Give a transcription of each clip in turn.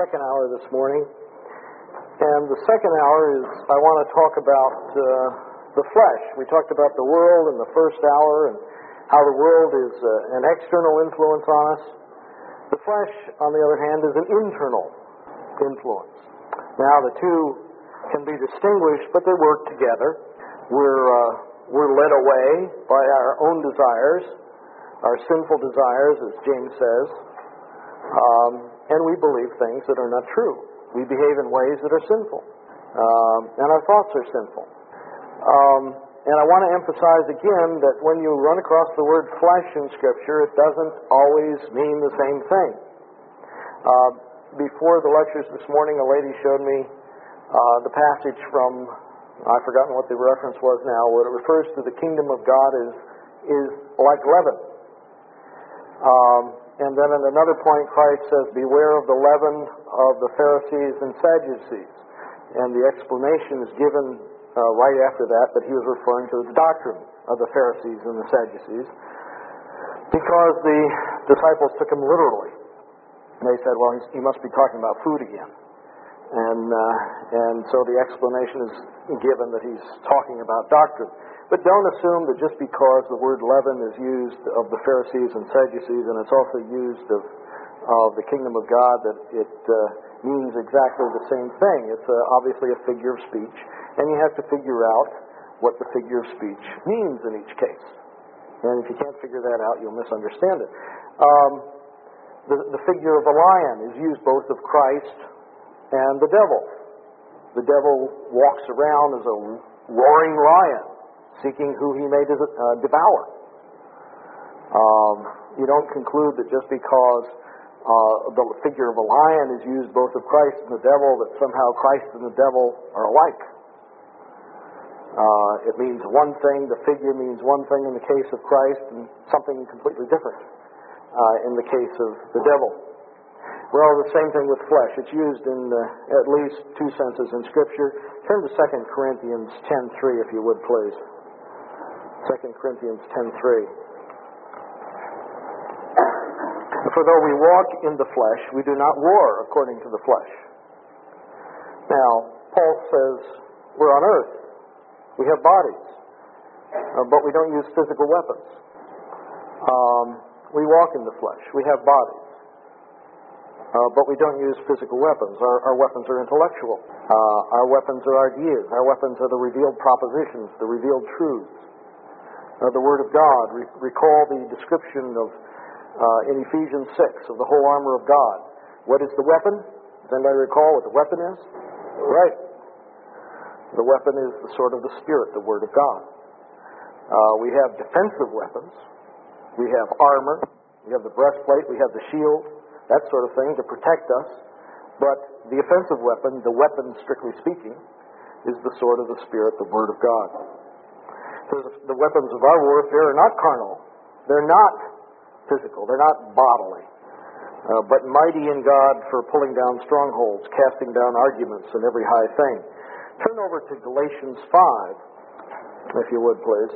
second hour this morning. And the second hour is, I want to talk about the flesh. We talked about the world in the first hour and how the world is an external influence on us. The flesh, on the other hand, is an internal influence. Now, the two can be distinguished, but they work together. We're led away by our own desires, our sinful desires, as James says, and we believe things that are not true. We behave in ways that are sinful, and our thoughts are sinful. And I want to emphasize again that when you run across the word flesh in Scripture, it doesn't always mean the same thing. Before the lectures this morning, a lady showed me the passage from, I've forgotten what the reference was now, where it refers to the kingdom of God is like leaven. And then at another point, Christ says, beware of the leaven of the Pharisees and Sadducees. And the explanation is given right after that he was referring to the doctrine of the Pharisees and the Sadducees, because the disciples took him literally. And they said, well, he must be talking about food again. And so the explanation is given that he's talking about doctrine. But don't assume that just because the word leaven is used of the Pharisees and Sadducees, and it's also used of the kingdom of God, that it means exactly the same thing. It's obviously a figure of speech, and you have to figure out what the figure of speech means in each case. And if you can't figure that out, you'll misunderstand it. The figure of a lion is used both of Christ and the devil. The devil walks around as a roaring lion, seeking who he may devour. You don't conclude that just because the figure of a lion is used both of Christ and the devil, that somehow Christ and the devil are alike. It means one thing, the figure means one thing in the case of Christ, and something completely different in the case of the devil. Well, the same thing with flesh. It's used in at least two senses in Scripture. Turn to 2 Corinthians 10:3, if you would, please. 2 Corinthians 10:3. For though we walk in the flesh, we do not war according to the flesh. Now, Paul says we're on earth. We have bodies, but we don't use physical weapons. We walk in the flesh. We have bodies. But we don't use physical weapons. Our weapons are intellectual. Our weapons are ideas. Our weapons are the revealed propositions, the revealed truths. The Word of God. Recall the description of in Ephesians 6 of the whole armor of God. What is the weapon? Does anybody recall what the weapon is? Right. The weapon is the sword of the Spirit, the Word of God. We have defensive weapons. We have armor. We have the breastplate. We have the shield. That sort of thing to protect us. But the offensive weapon, the weapon strictly speaking, is the sword of the Spirit, the Word of God. So the weapons of our warfare are not carnal. They're not physical. They're not bodily. But mighty in God for pulling down strongholds, casting down arguments and every high thing. Turn over to Galatians 5, if you would, please.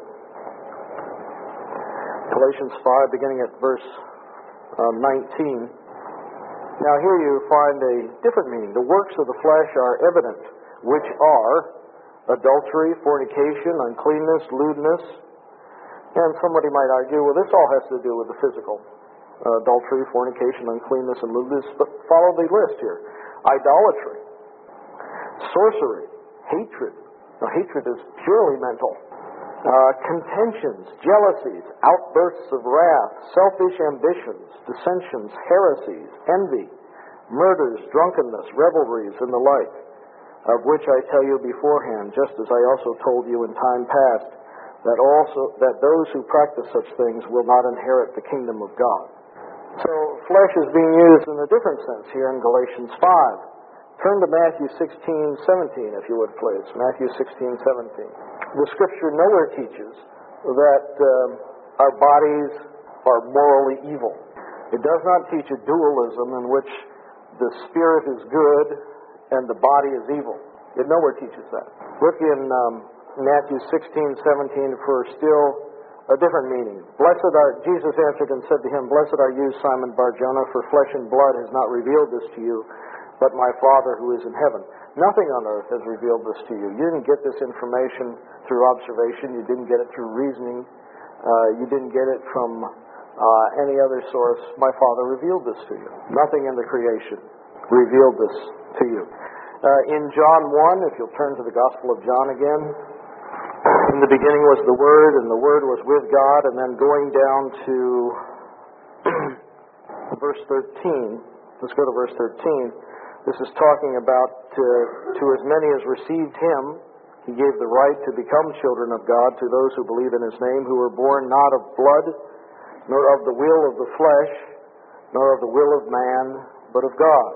Galatians 5, beginning at verse 19. Now here you find a different meaning. The works of the flesh are evident, which are adultery, fornication, uncleanness, lewdness. And somebody might argue, well, this all has to do with the physical. Adultery, fornication, uncleanness, and lewdness. But follow the list here. Idolatry, sorcery, hatred. Now, hatred is purely mental. Contentions, jealousies, outbursts of wrath, selfish ambitions, dissensions, heresies, envy, murders, drunkenness, revelries, and the like, of which I tell you beforehand, just as I also told you in time past, that those who practice such things will not inherit the kingdom of God. So flesh is being used in a different sense here in Galatians 5. Turn to Matthew 16:17, if you would, please. Matthew 16:17. The Scripture nowhere teaches that our bodies are morally evil. It does not teach a dualism in which the spirit is good and the body is evil. It nowhere teaches that. Look in Matthew 16:17 for still a different meaning. Jesus answered and said to him, Blessed are you, Simon Bar-Jonah, for flesh and blood has not revealed this to you, but my Father who is in heaven. Nothing on earth has revealed this to you. You didn't get this information through observation. You didn't get it through reasoning. You didn't get it from any other source. My Father revealed this to you. Nothing in the creation revealed this to you. In John 1, if you'll turn to the Gospel of John again, in the beginning was the Word, and the Word was with God, and then going down to verse 13. Let's go to verse 13. This is talking about to as many as received Him, He gave the right to become children of God to those who believe in His name, who were born not of blood, nor of the will of the flesh, nor of the will of man, but of God.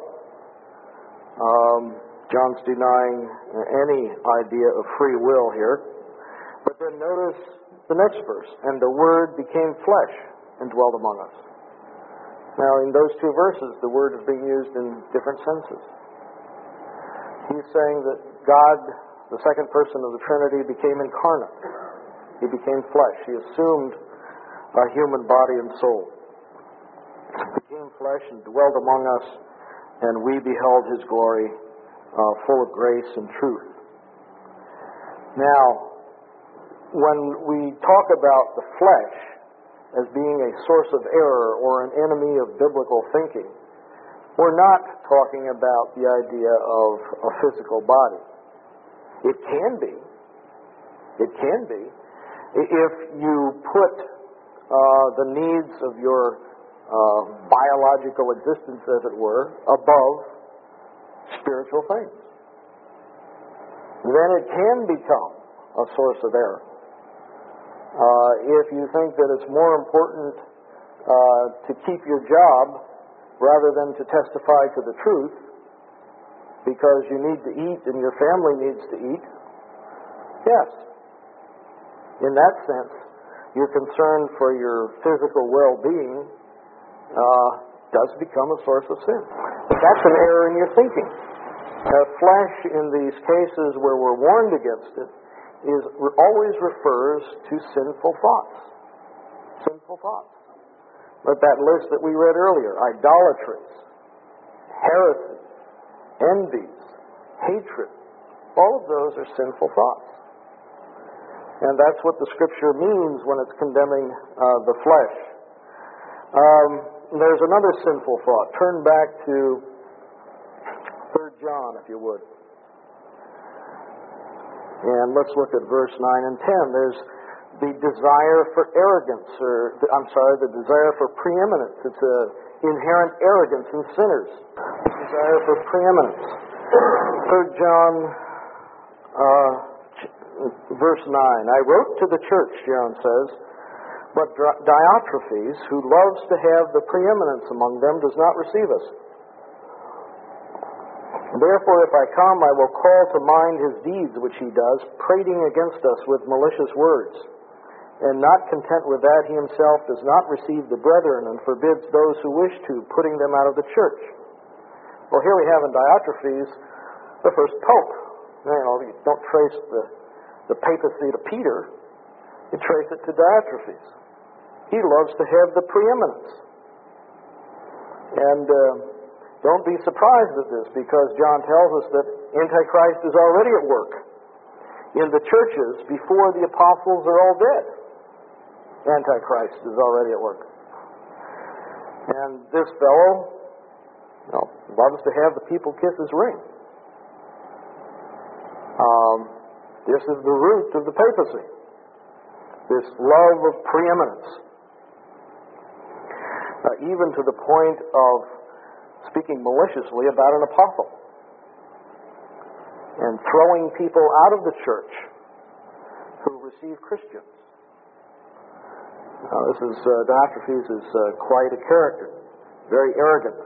John's denying any idea of free will here. But then notice the next verse. And the Word became flesh and dwelt among us. Now, in those two verses, the Word is being used in different senses. He's saying that God, the second person of the Trinity, became incarnate. He became flesh. He assumed a human body and soul. He became flesh and dwelt among us, and we beheld His glory, full of grace and truth. Now, when we talk about the flesh as being a source of error or an enemy of biblical thinking, we're not talking about the idea of a physical body. It can be. It can be. If you put the needs of your biological existence, as it were, above spiritual things, then it can become a source of error. If you think that it's more important to keep your job rather than to testify to the truth because you need to eat and your family needs to eat, yes. In that sense, your concern for your physical well-being does become a source of sin. But that's an error in your thinking. Flesh, in these cases where we're warned against it, always refers to sinful thoughts. Sinful thoughts. But that list that we read earlier, idolatries, heresy, envies, hatred, all of those are sinful thoughts. And that's what the Scripture means when it's condemning the flesh. There's another sinful thought. Turn back to 3 John, if you would. And let's look at verse 9 and 10. There's the desire for arrogance, the desire for preeminence. It's an inherent arrogance in sinners. The desire for preeminence. 3 John, verse 9. I wrote to the church, John says, but Diotrephes, who loves to have the preeminence among them, does not receive us. Therefore, if I come, I will call to mind his deeds which he does, prating against us with malicious words. And not content with that, he himself does not receive the brethren and forbids those who wish to, putting them out of the church. Well, here we have in Diotrephes the first pope. You don't trace the papacy to Peter. You trace it to Diotrephes. He loves to have the preeminence. And don't be surprised at this, because John tells us that Antichrist is already at work in the churches before the apostles are all dead. Antichrist is already at work. And this fellow, loves to have the people kiss his ring. This is the root of the papacy. This love of preeminence. Even to the point of speaking maliciously about an apostle and throwing people out of the church who receive Christians. Diotrephes is quite a character, very arrogant.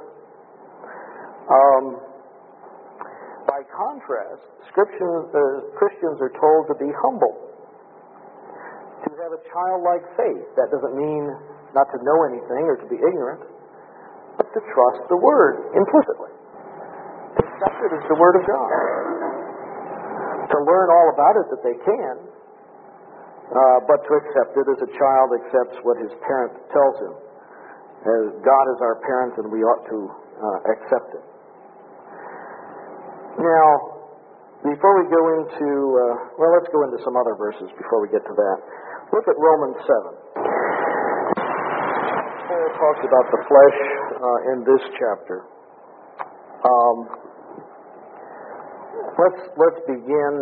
By contrast, Christians are told to be humble, to have a childlike faith. That doesn't mean not to know anything or to be ignorant, but to trust the Word implicitly. To accept it as the Word of God. To learn all about it that they can, but to accept it as a child accepts what his parent tells him. As God is our parent and we ought to accept it. Now, before we go into, let's go into some other verses before we get to that. Look at Romans 7. Paul talks about the flesh in this chapter. Let's begin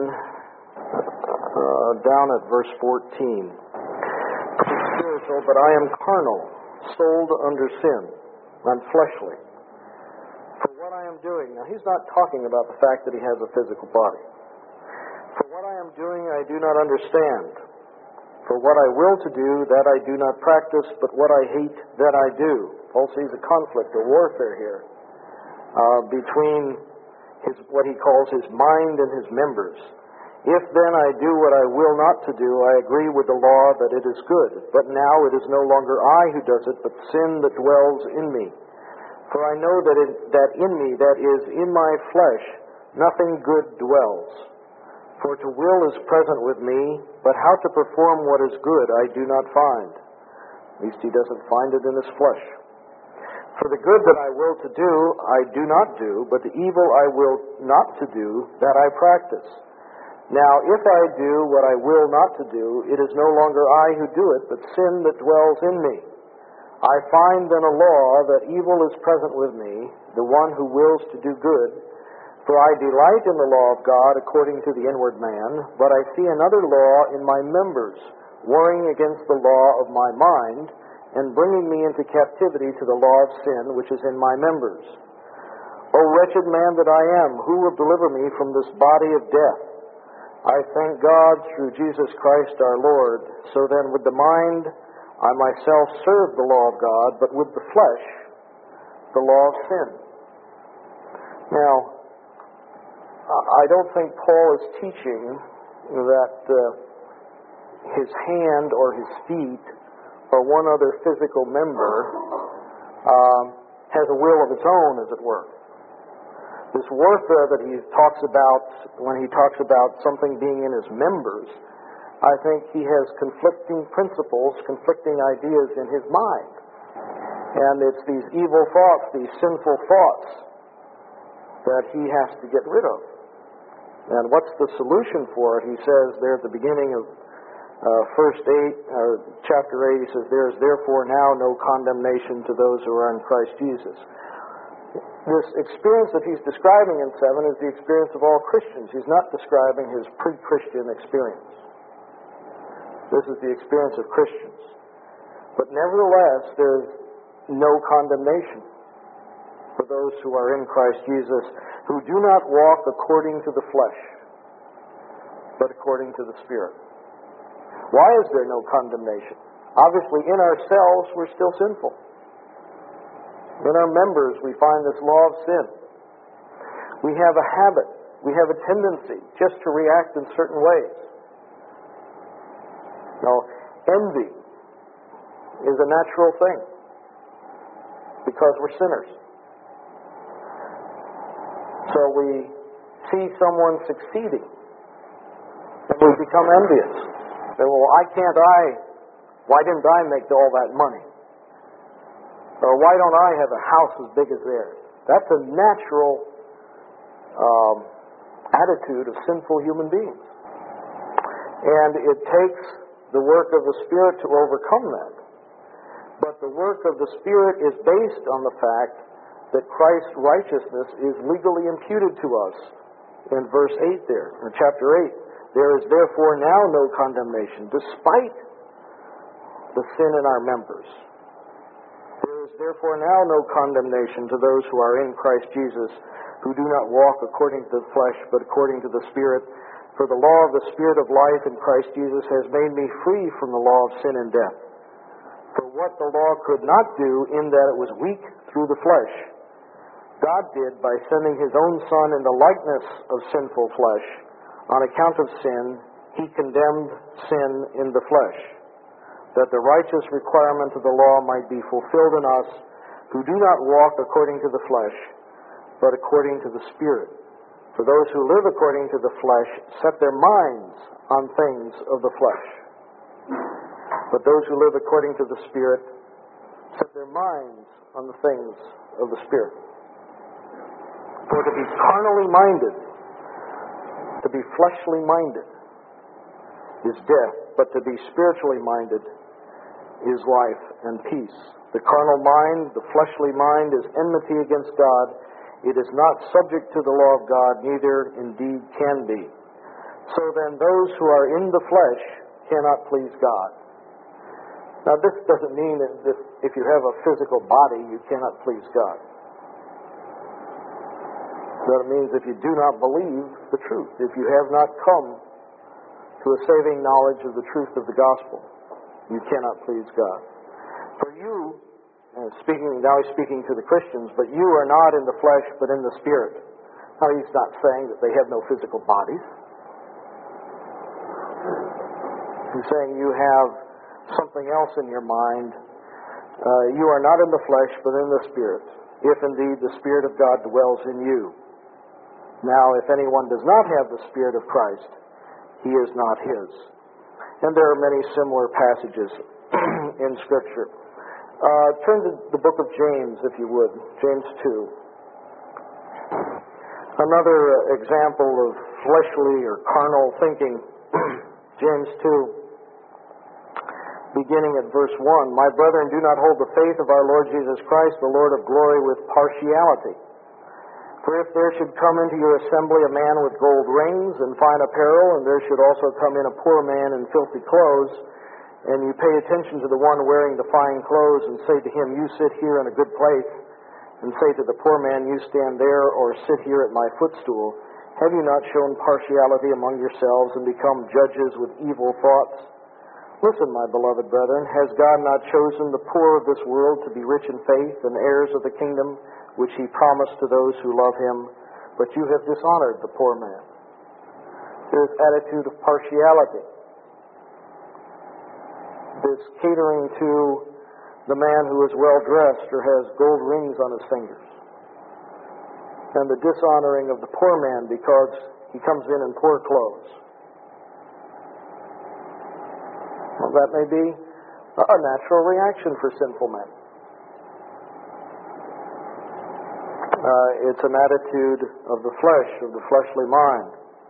down at verse 14. I'm spiritual, but I am carnal, sold under sin. I'm fleshly. For what I am doing, now he's not talking about the fact that he has a physical body. For what I am doing, I do not understand. For what I will to do, that I do not practice, but what I hate, that I do. Paul sees a conflict, a warfare here between what he calls his mind and his members. If then I do what I will not to do, I agree with the law that it is good. But now it is no longer I who does it, but sin that dwells in me. For I know that in me, that is, in my flesh, nothing good dwells. For to will is present with me, but how to perform what is good I do not find. At least he doesn't find it in his flesh. For the good that I will to do, I do not do, but the evil I will not to do, that I practice. Now, if I do what I will not to do, it is no longer I who do it, but sin that dwells in me. I find then a law that evil is present with me, the one who wills to do good. For I delight in the law of God according to the inward man, but I see another law in my members, warring against the law of my mind, and bringing me into captivity to the law of sin which is in my members. O wretched man that I am, who will deliver me from this body of death? I thank God through Jesus Christ our Lord. So then with the mind I myself serve the law of God, but with the flesh the law of sin. Now, I don't think Paul is teaching that his hand or his feet or one other physical member has a will of its own, as it were. This warfare that he talks about when he talks about something being in his members, I think he has conflicting principles, conflicting ideas in his mind. And it's these evil thoughts, these sinful thoughts, that he has to get rid of. And what's the solution for it? He says there at the beginning of chapter 8, he says, there is therefore now no condemnation to those who are in Christ Jesus. This experience that he's describing in 7 is the experience of all Christians. He's not describing his pre-Christian experience. This is the experience of Christians. But nevertheless, there's no condemnation for those who are in Christ Jesus, who do not walk according to the flesh, but according to the Spirit. Why is there no condemnation? Obviously, in ourselves, we're still sinful. In our members, we find this law of sin. We have a habit. We have a tendency just to react in certain ways. Now, envy is a natural thing because we're sinners. So we see someone succeeding and we become envious. Say, well, why didn't I make all that money? Or why don't I have a house as big as theirs? That's a natural attitude of sinful human beings. And it takes the work of the Spirit to overcome that. But the work of the Spirit is based on the fact that Christ's righteousness is legally imputed to us. In verse 8 there, in chapter 8, there is therefore now no condemnation, despite the sin in our members. There is therefore now no condemnation to those who are in Christ Jesus, who do not walk according to the flesh, but according to the Spirit. For the law of the Spirit of life in Christ Jesus has made me free from the law of sin and death. For what the law could not do, in that it was weak through the flesh, God did by sending His own Son in the likeness of sinful flesh. On account of sin, He condemned sin in the flesh, that the righteous requirement of the law might be fulfilled in us, who do not walk according to the flesh, but according to the Spirit. For those who live according to the flesh set their minds on things of the flesh. But those who live according to the Spirit set their minds on the things of the Spirit. For to be carnally minded To be fleshly minded is death, but to be spiritually minded is life and peace. The carnal mind, the fleshly mind, is enmity against God. It is not subject to the law of God, neither indeed can be. So then those who are in the flesh cannot please God. Now this doesn't mean that if you have a physical body, you cannot please God. That means if you do not believe the truth, if you have not come to a saving knowledge of the truth of the gospel, you cannot please God. For you, now he's speaking to the Christians, but you are not in the flesh, but in the Spirit. Now he's not saying that they have no physical bodies. He's saying you have something else in your mind. You are not in the flesh, but in the Spirit, if indeed the Spirit of God dwells in you. Now, if anyone does not have the Spirit of Christ, he is not his. And there are many similar passages in Scripture. Turn to the book of James, if you would. James 2. Another example of fleshly or carnal thinking. James 2, beginning at verse 1. My brethren, do not hold the faith of our Lord Jesus Christ, the Lord of glory, with partiality. For if there should come into your assembly a man with gold rings and fine apparel, and there should also come in a poor man in filthy clothes, and you pay attention to the one wearing the fine clothes, and say to him, you sit here in a good place, and say to the poor man, you stand there, or sit here at my footstool, have you not shown partiality among yourselves, and become judges with evil thoughts? Listen, my beloved brethren, has God not chosen the poor of this world to be rich in faith, and heirs of the kingdom which he promised to those who love him? But you have dishonored the poor man. This attitude of partiality, this catering to the man who is well dressed or has gold rings on his fingers, and the dishonoring of the poor man because he comes in poor clothes. Well, that may be a natural reaction for sinful men. It's an attitude of the flesh, of the fleshly mind.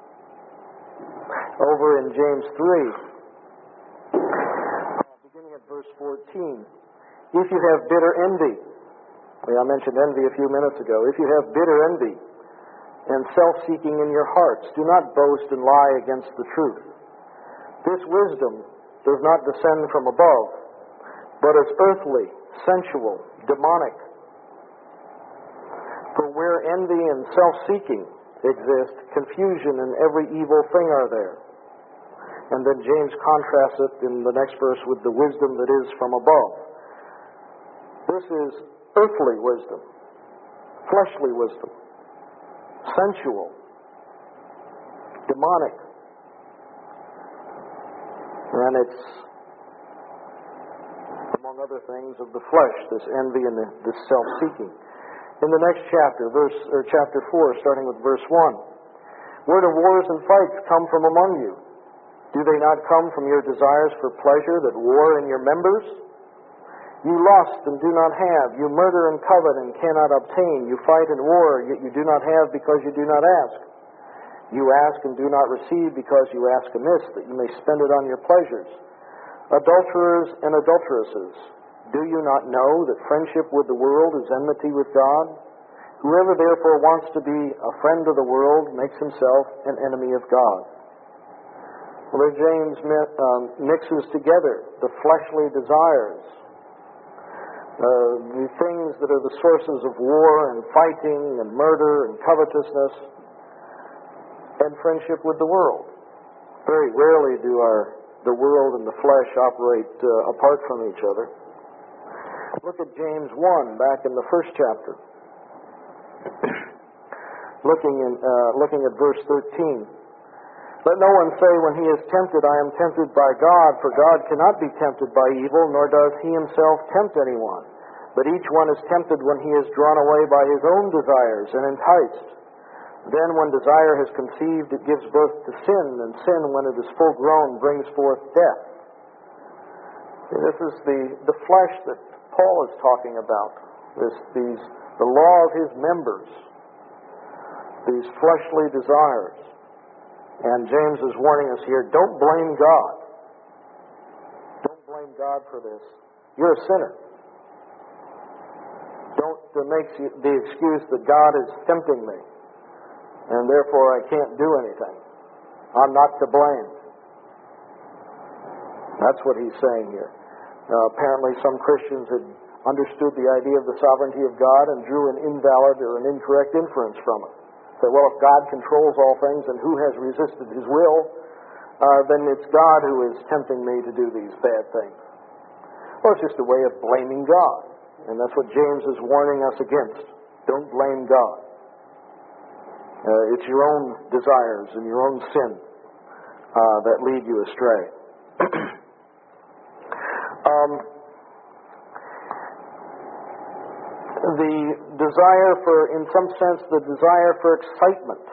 Over in James 3, beginning at verse 14, if you have bitter envy, I mentioned envy a few minutes ago, if you have bitter envy and self-seeking in your hearts, do not boast and lie against the truth. This wisdom does not descend from above, but is earthly, sensual, demonic. For where envy and self-seeking exist, confusion and every evil thing are there. And then James contrasts it in the next verse with the wisdom that is from above. This is earthly wisdom, fleshly wisdom, sensual, demonic. And it's, among other things, of the flesh, this envy and this self-seeking. In the next chapter, chapter 4, starting with verse 1. Where do wars and fights come from among you? Do they not come from your desires for pleasure that war in your members? You lust and do not have. You murder and covet and cannot obtain. You fight and war, yet you do not have because you do not ask. You ask and do not receive because you ask amiss, that you may spend it on your pleasures. Adulterers and adulteresses, do you not know that friendship with the world is enmity with God? Whoever therefore wants to be a friend of the world makes himself an enemy of God. Well, James mixes together the fleshly desires, the things that are the sources of war and fighting and murder and covetousness, and friendship with the world. Very rarely do the world and the flesh operate apart from each other. Look at James 1, back in the first chapter. Looking at verse 13. Let no one say when he is tempted, I am tempted by God, for God cannot be tempted by evil, nor does he himself tempt anyone. But each one is tempted when he is drawn away by his own desires and enticed. Then when desire has conceived, it gives birth to sin, and sin, when it is full grown, brings forth death. This is the flesh that Paul is talking about. The law of his members, these fleshly desires. And James is warning us here, don't blame God. Don't blame God for this. You're a sinner. Don't make the excuse that God is tempting me, and therefore I can't do anything. I'm not to blame. That's what he's saying here. Apparently some Christians had understood the idea of the sovereignty of God and drew an invalid or an incorrect inference from it. Say, well, if God controls all things and who has resisted his will, then it's God who is tempting me to do these bad things. Well, it's just a way of blaming God. And that's what James is warning us against. Don't blame God. It's your own desires and your own sin that lead you astray. The desire for, in some sense, the desire for excitement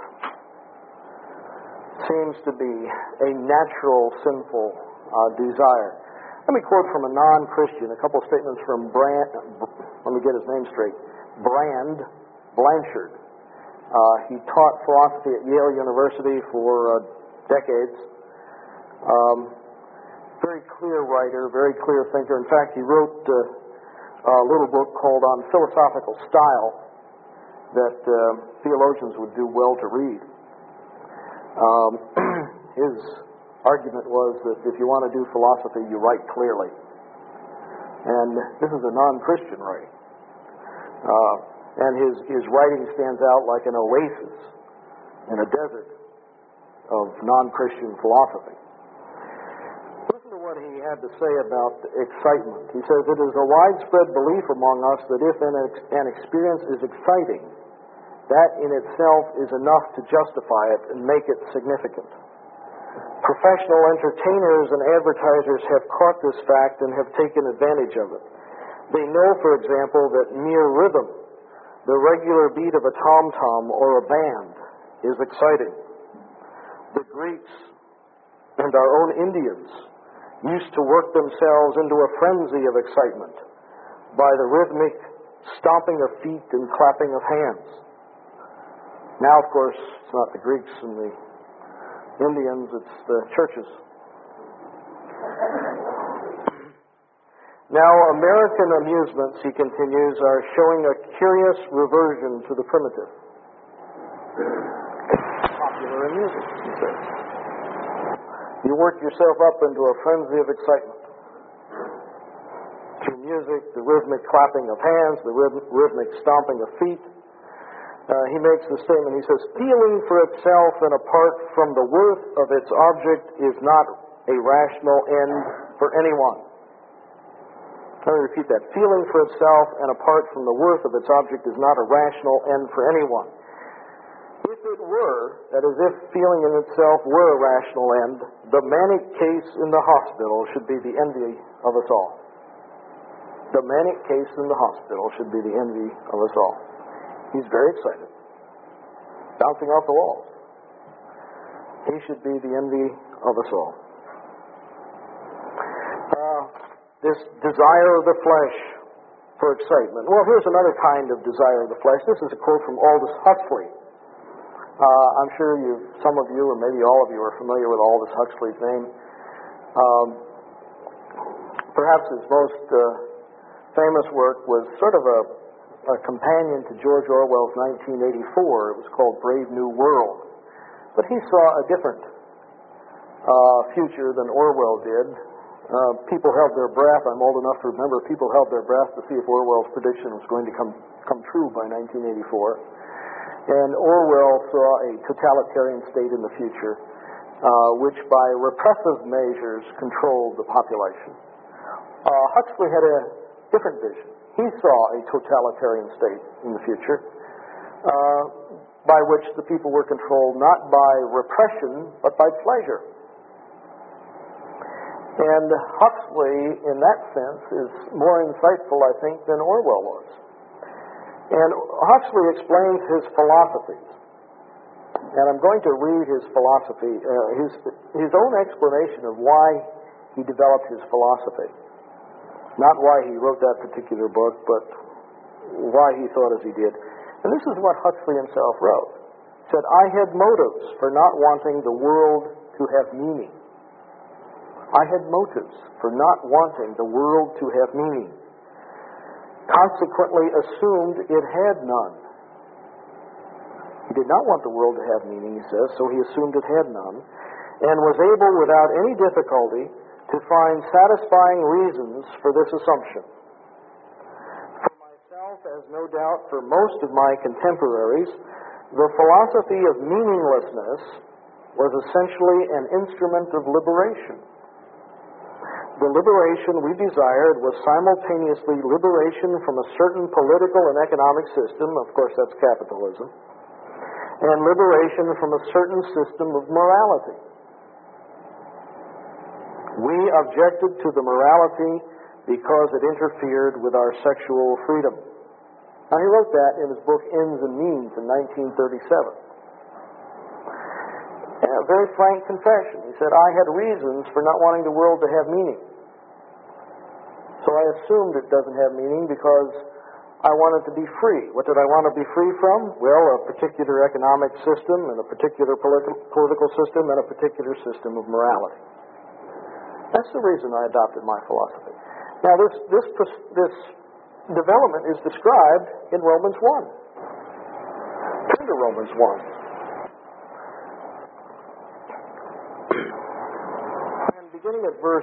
seems to be a natural, sinful desire. Let me quote from a non-Christian, a couple of statements from let me get his name straight, Brand Blanchard. He taught philosophy at Yale University for decades. Very clear writer, very clear thinker. In fact, he wrote a little book called On Philosophical Style that theologians would do well to read. His argument was that if you want to do philosophy, you write clearly. And this is a non-Christian writing. And his writing stands out like an oasis in a desert of non-Christian philosophy. Listen to what he had to say about excitement. He says, it is a widespread belief among us that if an experience is exciting, that in itself is enough to justify it and make it significant. Professional entertainers and advertisers have caught this fact and have taken advantage of it. They know, for example, that mere rhythm, the regular beat of a tom-tom or a band, is exciting. The Greeks and our own Indians used to work themselves into a frenzy of excitement by the rhythmic stomping of feet and clapping of hands. Now, of course, it's not the Greeks and the Indians, it's the churches. Now, American amusements, he continues, are showing a curious reversion to the primitive. Popular amusement, he says. You work yourself up into a frenzy of excitement. Through music, the rhythmic clapping of hands, the rhythmic stomping of feet. He makes the statement, he says, feeling for itself and apart from the worth of its object is not a rational end for anyone. Let me repeat that. Feeling for itself and apart from the worth of its object is not a rational end for anyone. If it were, that is, if feeling in itself were a rational end, the manic case in the hospital should be the envy of us all. The manic case in the hospital should be the envy of us all. He's very excited, bouncing off the walls. He should be the envy of us all. This desire of the flesh for excitement. Well, here's another kind of desire of the flesh. This is a quote from Aldous Huxley. I'm sure some of you, or maybe all of you, are familiar with Aldous Huxley's name. Perhaps his most famous work was sort of a companion to George Orwell's 1984. It was called Brave New World. But he saw a different future than Orwell did. People held their breath. I'm old enough to remember people held their breath to see if Orwell's prediction was going to come true by 1984. And Orwell saw a totalitarian state in the future, which by repressive measures controlled the population. Huxley had a different vision. He saw a totalitarian state in the future, by which the people were controlled not by repression, but by pleasure. And Huxley, in that sense, is more insightful, I think, than Orwell was. And Huxley explains his philosophies. And I'm going to read his philosophy, his own explanation of why he developed his philosophy. Not why he wrote that particular book, but why he thought as he did. And this is what Huxley himself wrote. said, I had motives for not wanting the world to have meaning. I had motives for not wanting the world to have meaning. Consequently assumed it had none. He did not want the world to have meaning, he says, so he assumed it had none, and was able without any difficulty to find satisfying reasons for this assumption. For myself, as no doubt for most of my contemporaries, the philosophy of meaninglessness was essentially an instrument of liberation. The liberation we desired was simultaneously liberation from a certain political and economic system, of course that's capitalism, and liberation from a certain system of morality. We objected to the morality because it interfered with our sexual freedom. Now he wrote that in his book Ends and Means in 1937. A very frank confession. He said, I had reasons for not wanting the world to have meaning. So I assumed it doesn't have meaning because I wanted to be free. What did I want to be free from? Well, a particular economic system and a particular political system and a particular system of morality. That's the reason I adopted my philosophy. Now, this development is described in Romans 1. Turn to Romans 1. And beginning at verse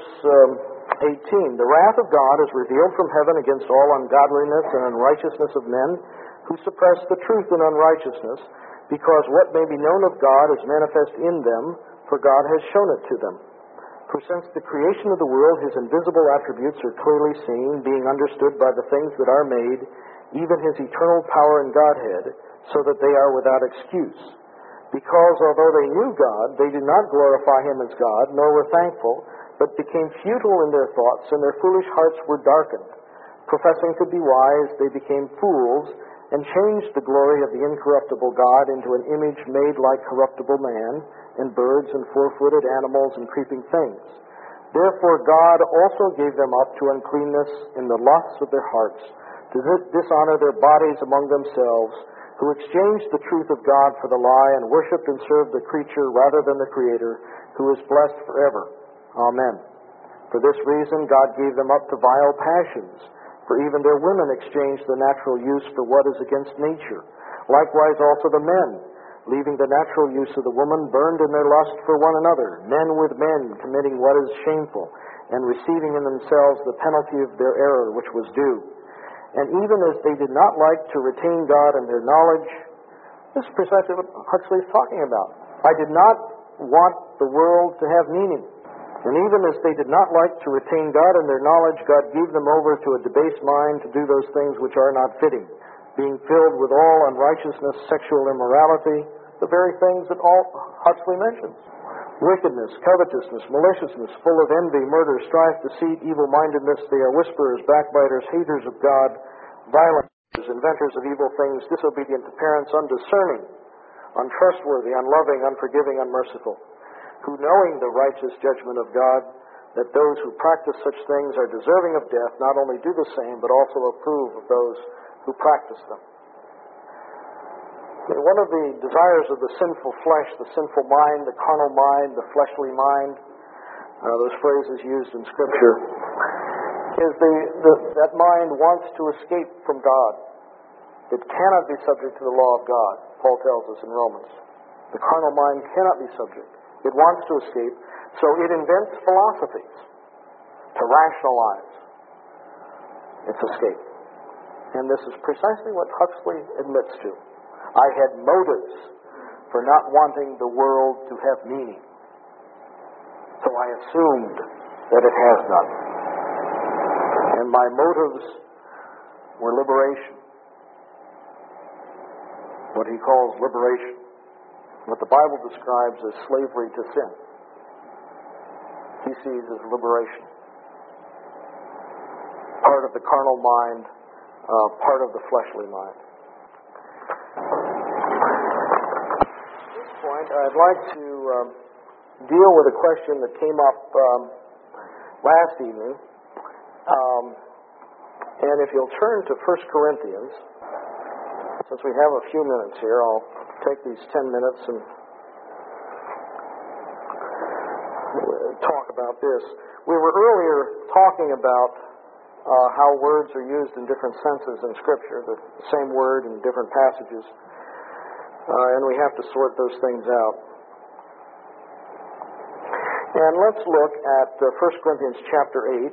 18, the wrath of God is revealed from heaven against all ungodliness and unrighteousness of men who suppress the truth in unrighteousness, because what may be known of God is manifest in them, for God has shown it to them. For since the creation of the world, his invisible attributes are clearly seen, being understood by the things that are made, even his eternal power and Godhead, so that they are without excuse. Because although they knew God, they did not glorify him as God, nor were thankful, but became futile in their thoughts, and their foolish hearts were darkened. Professing to be wise, they became fools, and changed the glory of the incorruptible God into an image made like corruptible man, and birds, and four-footed animals, and creeping things. Therefore God also gave them up to uncleanness in the lusts of their hearts, to dishonor their bodies among themselves, who exchanged the truth of God for the lie, and worshipped and served the creature rather than the Creator, who is blessed forever. Amen. For this reason God gave them up to vile passions, for even their women exchanged the natural use for what is against nature. Likewise also the men, leaving the natural use of the woman, burned in their lust for one another, men with men, committing what is shameful, and receiving in themselves the penalty of their error which was due. And even as they did not like to retain God in their knowledge, this is precisely what Huxley is talking about. I did not want the world to have meaning. And even as they did not like to retain God in their knowledge, God gave them over to a debased mind to do those things which are not fitting, being filled with all unrighteousness, sexual immorality, the very things that Huxley mentions. Wickedness, covetousness, maliciousness, full of envy, murder, strife, deceit, evil-mindedness, they are whisperers, backbiters, haters of God, violent, inventors of evil things, disobedient to parents, undiscerning, untrustworthy, unloving, unforgiving, unmerciful, who knowing the righteous judgment of God, that those who practice such things are deserving of death, not only do the same, but also approve of those who practice them. One of the desires of the sinful flesh, the sinful mind, the carnal mind, the fleshly mind, those phrases used in Scripture, is that mind wants to escape from God. It cannot be subject to the law of God, Paul tells us in Romans. The carnal mind cannot be subject. It wants to escape, so it invents philosophies to rationalize its escape. And this is precisely what Huxley admits to. I had motives for not wanting the world to have meaning, so I assumed that it has none. And my motives were liberation, what he calls liberation, what the Bible describes as slavery to sin. He sees as liberation. Part of the carnal mind, part of the fleshly mind. At this point, I'd like to deal with a question that came up last evening. And if you'll turn to 1 Corinthians, since we have a few minutes here, I'll take these 10 minutes and talk about this. We were earlier talking about how words are used in different senses in Scripture, the same word in different passages, and we have to sort those things out. And let's look at 1 Corinthians chapter 8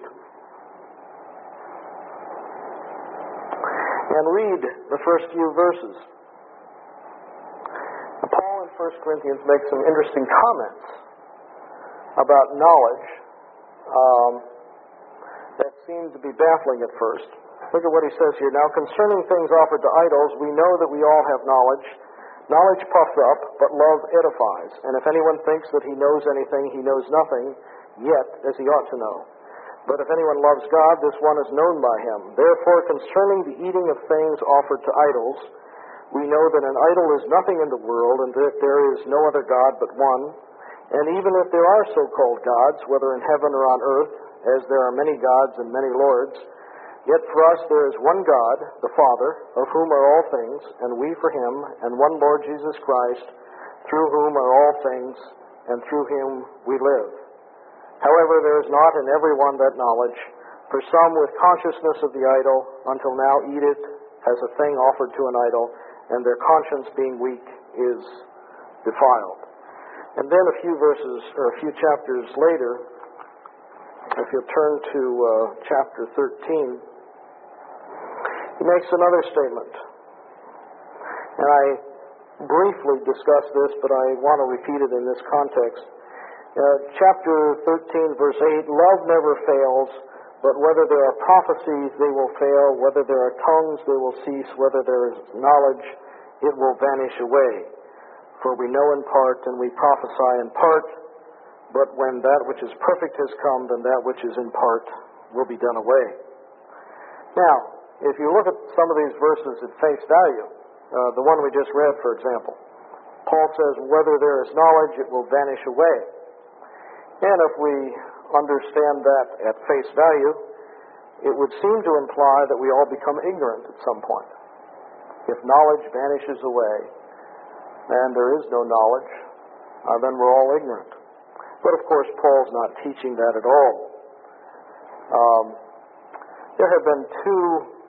and read the first few verses. Paul in 1 Corinthians makes some interesting comments about knowledge that seem to be baffling at first. Look at what he says here. Now, concerning things offered to idols, we know that we all have knowledge. Knowledge puffs up, but love edifies. And if anyone thinks that he knows anything, he knows nothing, yet as he ought to know. But if anyone loves God, this one is known by him. Therefore, concerning the eating of things offered to idols, we know that an idol is nothing in the world, and that there is no other God but one. And even if there are so-called gods, whether in heaven or on earth, as there are many gods and many lords, yet for us there is one God, the Father, of whom are all things, and we for him, and one Lord Jesus Christ, through whom are all things, and through him we live. However, there is not in every one that knowledge, for some with consciousness of the idol, until now eat it as a thing offered to an idol, and their conscience being weak is defiled. And then a few verses, or a few chapters later, if you'll turn to chapter 13, he makes another statement. And I briefly discussed this, but I want to repeat it in this context. Chapter 13, verse 8, love never fails, but whether there are prophecies, they will fail. Whether there are tongues, they will cease. Whether there is knowledge, it will vanish away. For we know in part, and we prophesy in part, but when that which is perfect has come, then that which is in part will be done away. Now, if you look at some of these verses at face value, the one we just read, for example, Paul says, whether there is knowledge, it will vanish away. And if we understand that at face value, it would seem to imply that we all become ignorant at some point. If knowledge vanishes away, and there is no knowledge, then we're all ignorant. But of course, Paul's not teaching that at all. There have been two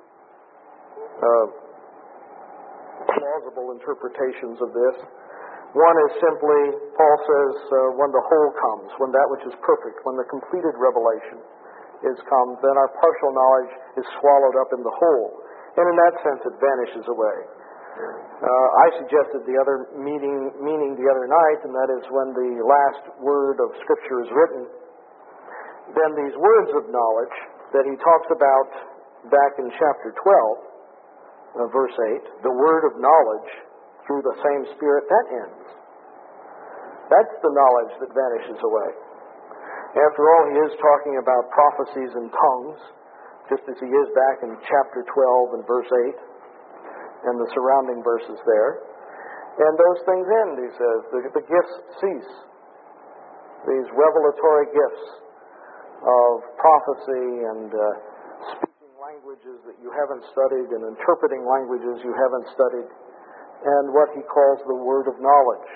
plausible interpretations of this. One is simply, Paul says, when the whole comes, when that which is perfect, when the completed revelation is come, then our partial knowledge is swallowed up in the whole. And in that sense, it vanishes away. I suggested the other meaning the other night, and that is when the last word of Scripture is written, then these words of knowledge that he talks about back in chapter 12, verse 8, the word of knowledge through the same Spirit, that ends. That's the knowledge that vanishes away. After all, he is talking about prophecies and tongues, just as he is back in chapter 12 and verse 8. And the surrounding verses there. And those things end, he says. The gifts cease. These revelatory gifts of prophecy and speaking languages that you haven't studied and interpreting languages you haven't studied, and what he calls the word of knowledge.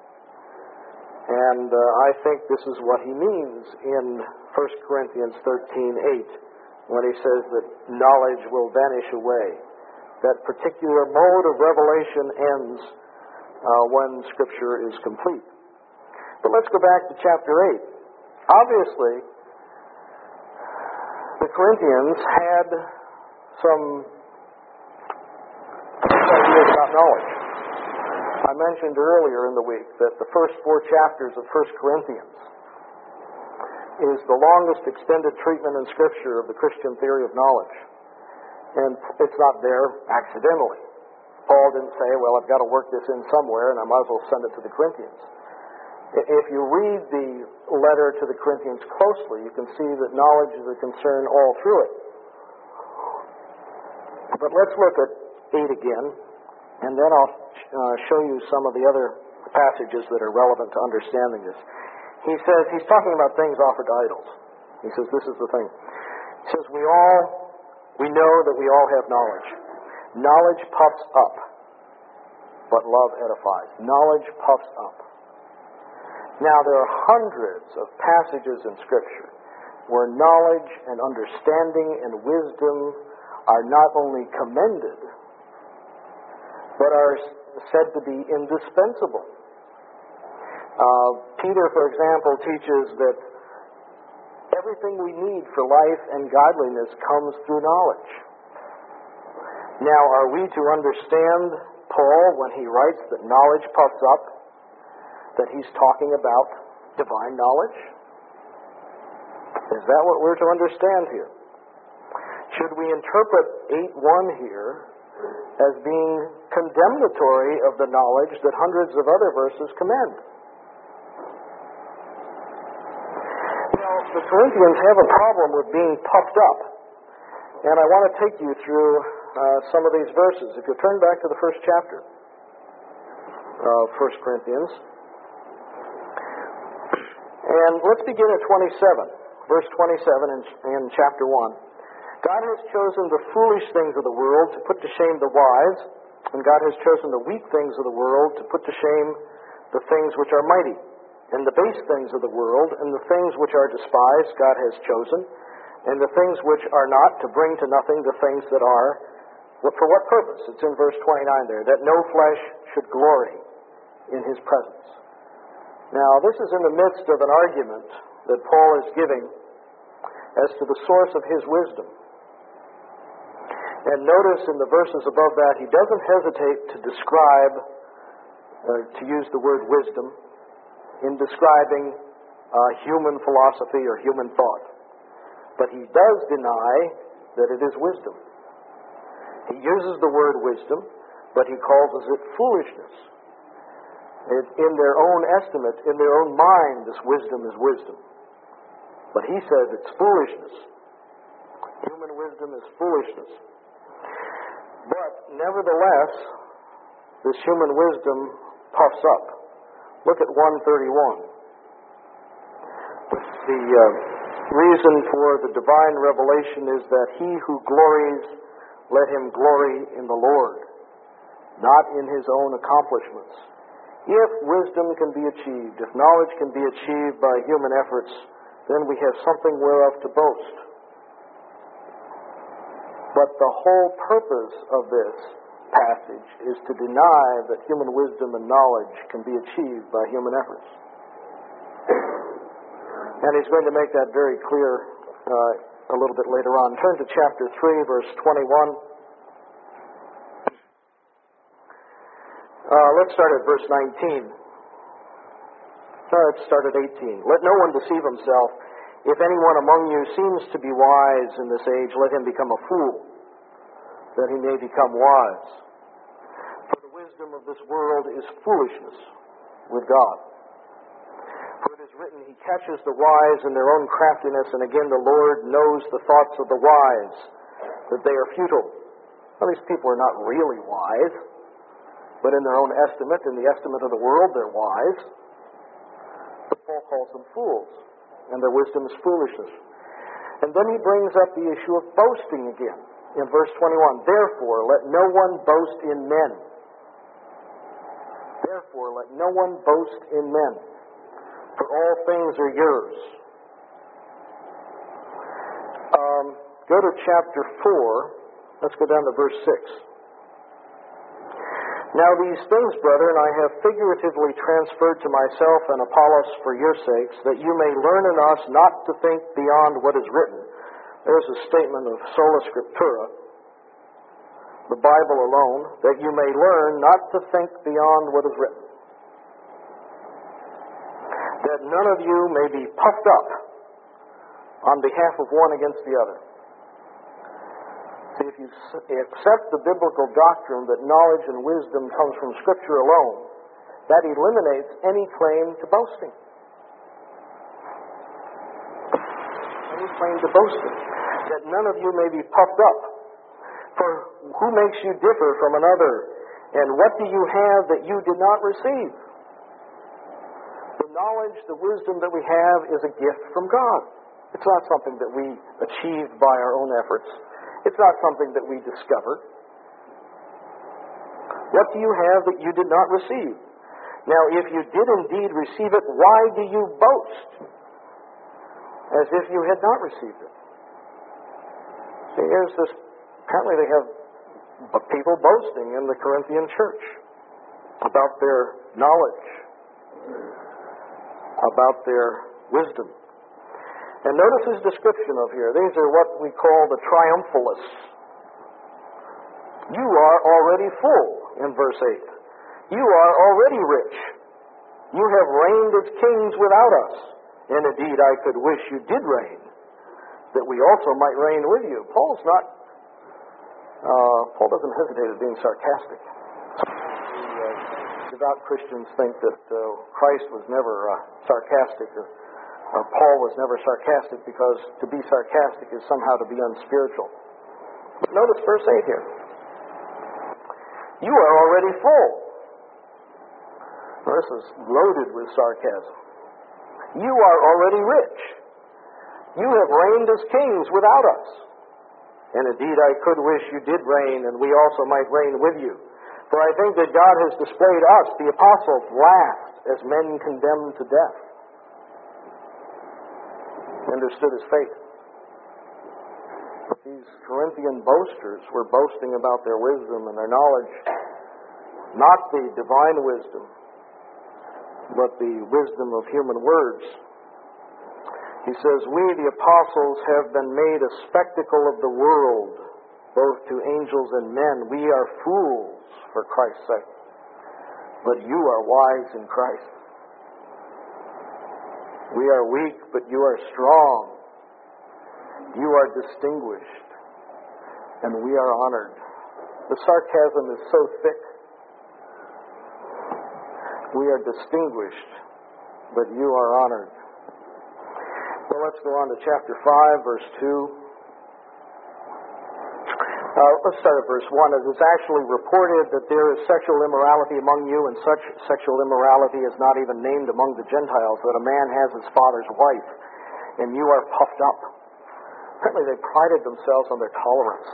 And I think this is what he means in 1 Corinthians 13:8, when he says that knowledge will vanish away. That particular mode of revelation ends when Scripture is complete. But let's go back to chapter 8. Obviously, the Corinthians had some ideas about knowledge. I mentioned earlier in the week that the first 4 chapters of 1 Corinthians is the longest extended treatment in Scripture of the Christian theory of knowledge. And it's not there accidentally. Paul didn't say, well, I've got to work this in somewhere, and I might as well send it to the Corinthians. If you read the letter to the Corinthians closely, you can see that knowledge is a concern all through it. But let's look at 8 again, and then I'll show you some of the other passages that are relevant to understanding this. He says, he's talking about things offered to idols. He says, this is the thing. He says, we know that we all have knowledge. Knowledge puffs up, but love edifies. Knowledge puffs up. Now, there are hundreds of passages in Scripture where knowledge and understanding and wisdom are not only commended, but are said to be indispensable. Peter, for example, teaches that everything we need for life and godliness comes through knowledge. Now, are we to understand Paul when he writes that knowledge puffs up, that he's talking about divine knowledge? Is that what we're to understand here? Should we interpret 8:1 here as being condemnatory of the knowledge that hundreds of other verses commend? Now, the Corinthians have a problem with being puffed up, and I want to take you through some of these verses. If you turn back to the first chapter of 1 Corinthians, and let's begin at 27, verse 27 in chapter 1. God has chosen the foolish things of the world to put to shame the wise, and God has chosen the weak things of the world to put to shame the things which are mighty. And the base things of the world, and the things which are despised, God has chosen, and the things which are not, to bring to nothing the things that are. For what purpose? It's in verse 29 there, that no flesh should glory in his presence. Now, this is in the midst of an argument that Paul is giving as to the source of his wisdom. And notice in the verses above that, he doesn't hesitate to describe, to use the word wisdom, in describing human philosophy or human thought. But he does deny that it is wisdom. He uses the word wisdom, but he calls it foolishness. In their own estimate, in their own mind, this wisdom is wisdom. But he says it's foolishness. Human wisdom is foolishness. But nevertheless, this human wisdom puffs up. Look at 131. The reason for the divine revelation is that he who glories, let him glory in the Lord, not in his own accomplishments. If wisdom can be achieved, if knowledge can be achieved by human efforts, then we have something whereof to boast. But the whole purpose of this passage is to deny that human wisdom and knowledge can be achieved by human efforts. And he's going to make that very clear a little bit later on. Turn to chapter 3, verse 21. Let's start at verse 19. Let's start at 18. Let no one deceive himself. If anyone among you seems to be wise in this age, let him become a fool, that he may become wise. For the wisdom of this world is foolishness with God. For it is written, he catches the wise in their own craftiness, and again the Lord knows the thoughts of the wise, that they are futile. Well, these people are not really wise, but in their own estimate, in the estimate of the world, they're wise. But Paul calls them fools, and their wisdom is foolishness. And then he brings up the issue of boasting again. In verse 21, therefore let no one boast in men. Therefore let no one boast in men, for all things are yours. Go to chapter 4. Let's go down to verse 6. Now these things, brethren, I have figuratively transferred to myself and Apollos for your sakes, that you may learn in us not to think beyond what is written. There's a statement of sola scriptura, the Bible alone, that you may learn not to think beyond what is written. That none of you may be puffed up on behalf of one against the other. See, if you accept the biblical doctrine that knowledge and wisdom comes from Scripture alone, that eliminates any claim to boasting. Any claim to boasting. That none of you may be puffed up. For who makes you differ from another? And what do you have that you did not receive? The knowledge, the wisdom that we have is a gift from God. It's not something that we achieved by our own efforts. It's not something that we discovered. What do you have that you did not receive? Now, if you did indeed receive it, why do you boast as if you had not received it? See, here's this, apparently they have people boasting in the Corinthian church about their knowledge, about their wisdom. And notice his description of here. These are what we call the triumphalists. You are already full, in verse 8. You are already rich. You have reigned as kings without us. And indeed, I could wish you did reign, that we also might reign with you. Paul doesn't hesitate at being sarcastic. Devout Christians think that Christ was never sarcastic, or Paul was never sarcastic, because to be sarcastic is somehow to be unspiritual. But notice verse 8 here. You are already full. This is loaded with sarcasm. You are already rich. You have reigned as kings without us. And indeed, I could wish you did reign, and we also might reign with you. For I think that God has displayed us, the apostles, last as men condemned to death. Understood his fate. But these Corinthian boasters were boasting about their wisdom and their knowledge, not the divine wisdom, but the wisdom of human words. He says, we, the apostles, have been made a spectacle of the world, both to angels and men. We are fools for Christ's sake, but you are wise in Christ. We are weak, but you are strong. You are distinguished, and we are honored. The sarcasm is so thick. We are distinguished, but you are honored. Well, let's go on to chapter 5, verse 2. Let's start at verse 1. It is actually reported that there is sexual immorality among you, and such sexual immorality is not even named among the Gentiles, that a man has his father's wife, and you are puffed up. Apparently they prided themselves on their tolerance.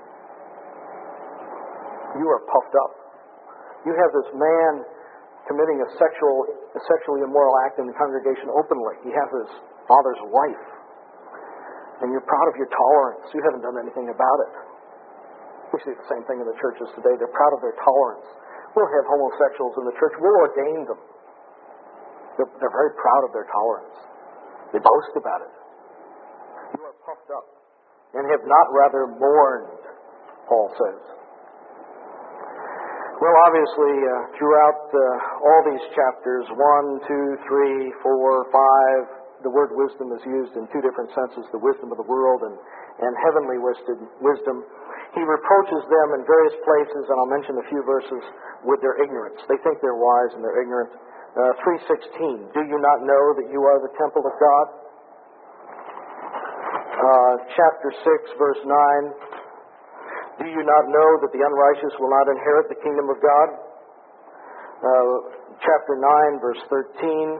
You are puffed up. You have this man committing a sexually immoral act in the congregation openly. He has his father's wife. And you're proud of your tolerance. You haven't done anything about it. We see the same thing in the churches today. They're proud of their tolerance. We'll have homosexuals in the church. We'll ordain them. They're very proud of their tolerance. They boast about it. You are puffed up and have not rather mourned, Paul says. Well, obviously, throughout all these chapters, 1, 2, 3, 4, 5, the word wisdom is used in two different senses, the wisdom of the world and heavenly wisdom. He reproaches them in various places, and I'll mention a few verses, with their ignorance. They think they're wise and they're ignorant. 3:16, do you not know that you are the temple of God? Chapter 6, verse 9, do you not know that the unrighteous will not inherit the kingdom of God? Chapter 9, verse 13,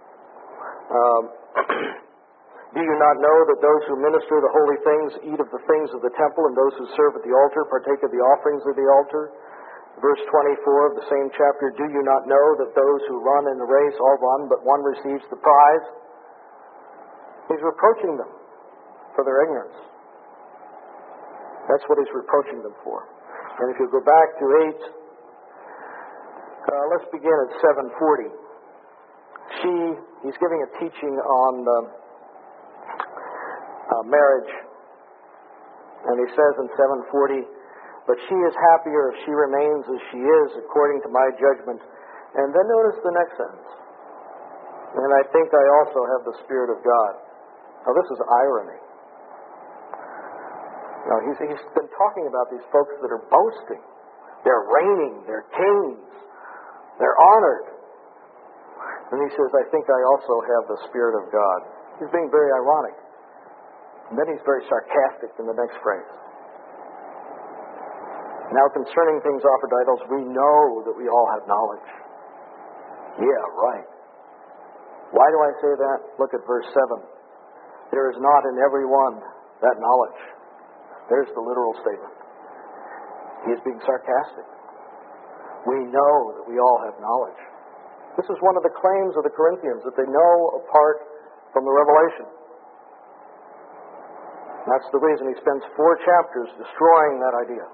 do you not know that those who minister the holy things eat of the things of the temple, and those who serve at the altar partake of the offerings of the altar? Verse 24 of the same chapter, do you not know that those who run in the race all run, but one receives the prize? He's reproaching them for their ignorance. That's what he's reproaching them for. And if you go back to 8, let's begin at 7:40. He's giving a teaching on marriage, and he says in 7:40, but she is happier if she remains as she is, according to my judgment. And then notice the next sentence, and I think I also have the Spirit of God. Now this is irony. Now he's been talking about these folks that are boasting. They're reigning, they're kings, they're honored. And he says, I think I also have the Spirit of God. He's being very ironic. And then he's very sarcastic in the next phrase. Now, concerning things offered to idols, we know that we all have knowledge. Yeah, right. Why do I say that? Look at verse 7. There is not in every one that knowledge. There's the literal statement. He is being sarcastic. We know that we all have knowledge. This is one of the claims of the Corinthians, that they know apart from the revelation. That's the reason he spends 4 chapters destroying that idea.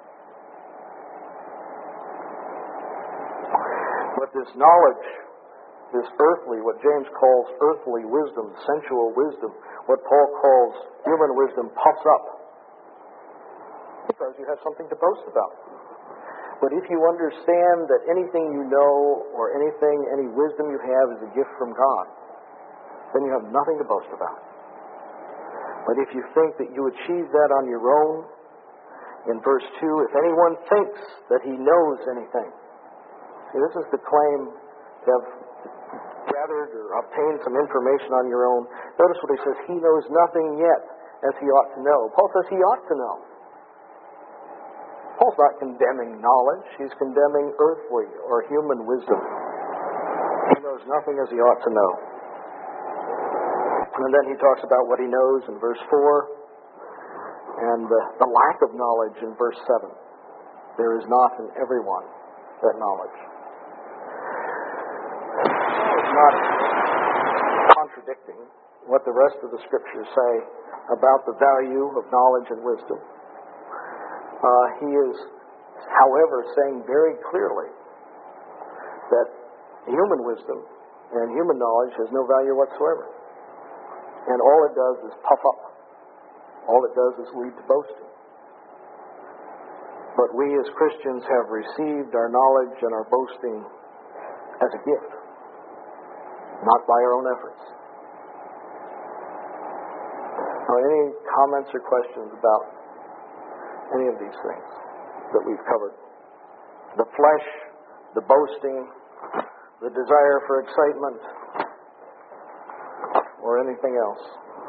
But this knowledge, this earthly, what James calls earthly wisdom, sensual wisdom, what Paul calls human wisdom, puffs up. Because you have something to boast about. But if you understand that anything you know or any wisdom you have is a gift from God, then you have nothing to boast about. But if you think that you achieve that on your own, in verse 2, if anyone thinks that he knows anything. See, this is the claim to have gathered or obtained some information on your own. Notice what he says, he knows nothing yet as he ought to know. Paul says he ought to know. Paul's not condemning knowledge. He's condemning earthly or human wisdom. He knows nothing as he ought to know. And then he talks about what he knows in verse 4 and the lack of knowledge in verse 7. There is not in everyone that knowledge. It's not contradicting what the rest of the Scriptures say about the value of knowledge and wisdom. He is, however, saying very clearly that human wisdom and human knowledge has no value whatsoever. And all it does is puff up. All it does is lead to boasting. But we as Christians have received our knowledge and our boasting as a gift, not by our own efforts. Now, any comments or questions about any of these things that we've covered? The flesh, the boasting, the desire for excitement, or anything else?